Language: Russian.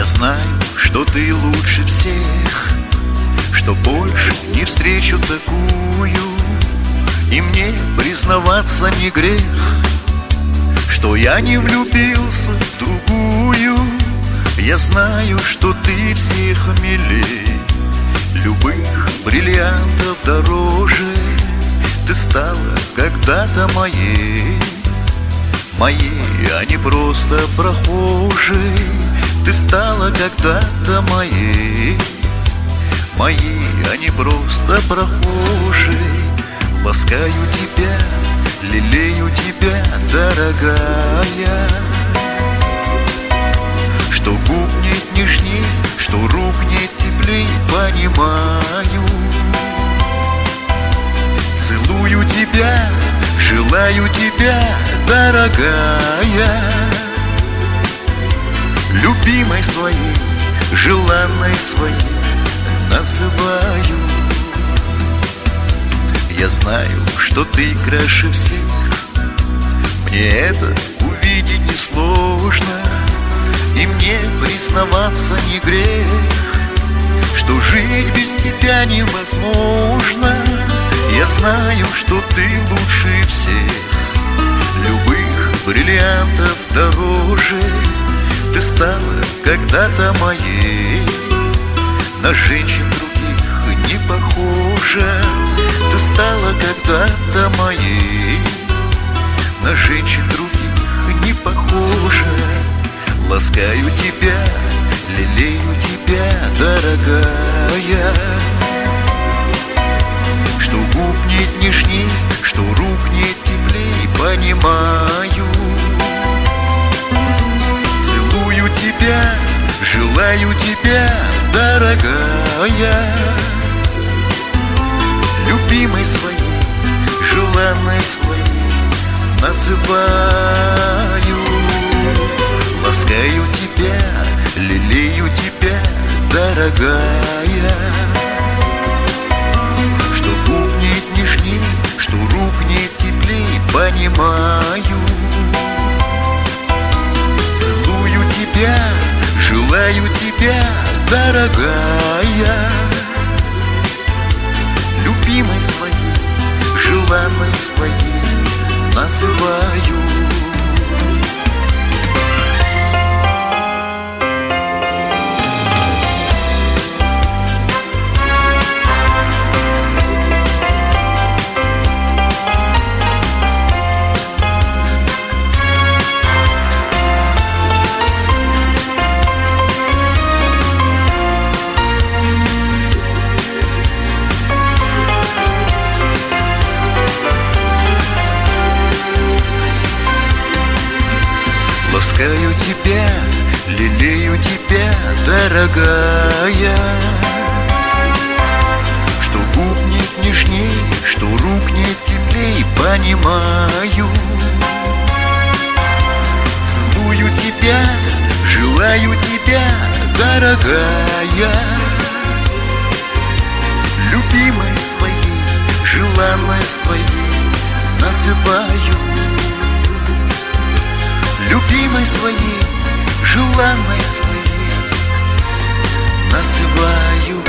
знаю, что ты лучше всех, что больше не встречу такую. И мне признаваться не грех, что я не влюбился в другую. Я знаю, что ты всех милей, любых бриллиантов дороже. Ты стала когда-то моей, моей, а не просто прохожей. Ты стала когда-то моей, моей, а не просто прохожей. Ласкаю тебя, лелею тебя, дорогая, что губ нет нежней, что рук нет теплей, понимаю. Целую тебя, желаю тебя, дорогая, любимой своей, желанной своей называю. Я знаю, что ты краше всех, мне это увидеть несложно. И мне признаваться не грех, что жить без тебя невозможно. Я знаю, что ты лучше всех, любых бриллиантов дороже. Ты стала когда-то моей, на женщин других не похожа. Ты стала когда-то моей, на женщин других не похожа. Ласкаю тебя, лелею тебя, дорогая, что губ нет нежней, что рук нет теплей, понимаю. Целую тебя, желаю тебя, дорогая, любимой своей, желанной своей называю. Ласкаю тебя, лелею тебя, дорогая, что губ нет нежней, что рук нет теплей, понимаю. Целую тебя, желаю тебя, дорогая, любимой своей, желанной своей называю. Ласкаю тебя, лелею тебя, дорогая, что губ нет нежней, что рук нет теплей, понимаю. Целую тебя, желаю тебя, дорогая, любимой своей, желанной своей называю. Любимой своей, желанной своей называю.